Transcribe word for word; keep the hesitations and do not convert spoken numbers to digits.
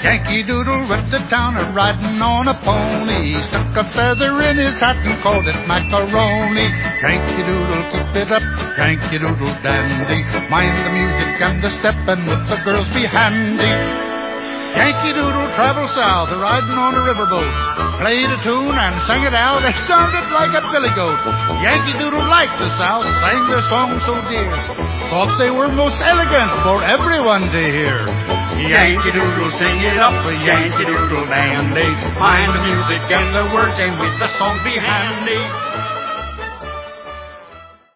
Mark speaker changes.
Speaker 1: Yankee Doodle went to town a-riding on a pony. Stuck a feather in his hat and called it macaroni. Yankee Doodle, keep it up, Yankee Doodle dandy. Mind the music and the step, and with the girls be handy. Yankee Doodle traveled south, riding on a riverboat. Played a tune and sang it out, it sounded like a billy goat. Yankee Doodle liked the South, sang their song so dear. Thought they were most elegant for everyone to hear. Yankee Doodle, sing it up, Yankee Doodle dandy. Mind the music and the words, and with the song be handy.